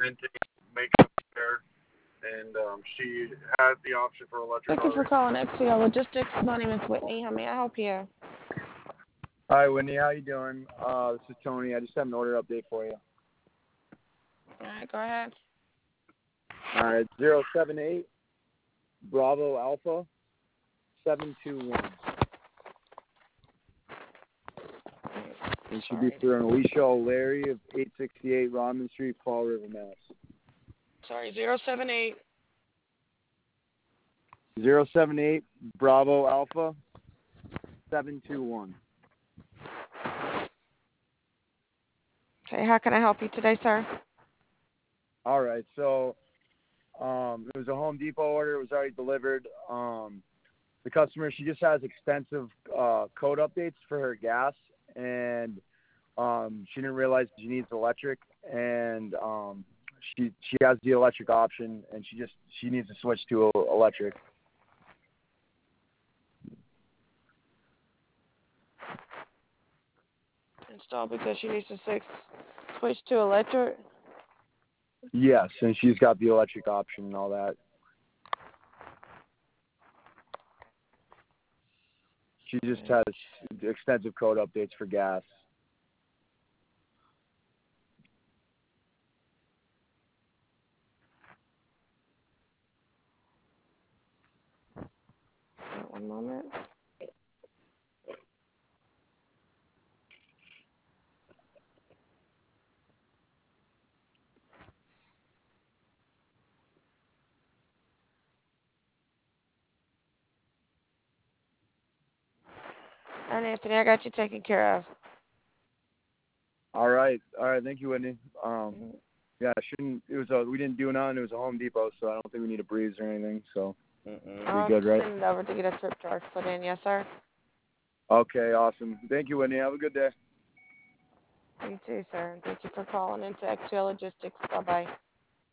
renting makeup there, and she had the option for electric Thank you for already. calling XCL Logistics. My name is Whitney. How may I help you? Hi, Whitney. How you doing? This is Tony. I just have an order update for you. All right, go ahead. All right, 078 Bravo Alpha 721. It should be for an Alicia O'Leary of 868 Rodman Street, Fall River, Mass. Sorry, 078. 078 Bravo Alpha 721. Okay, how can I help you today, sir? All right, so it was a Home Depot order. It was already delivered. The customer, she just has extensive code updates for her gas, and she didn't realize she needs electric, and she has the electric option, and she needs to switch to electric. Install because she needs to switch to electric. Yes, and she's got the electric option and all that. She just has extensive code updates for gas. One moment. All right, Anthony, I got you taken care of. All right. Thank you, Whitney. Yeah, we didn't do none. It was a Home Depot, so I don't think we need a breeze or anything. So we're good, right? Send it over to get a trip charge put in. Yes, sir. Okay, awesome. Thank you, Whitney. Have a good day. You too, sir. Thank you for calling into XL Logistics. Bye-bye.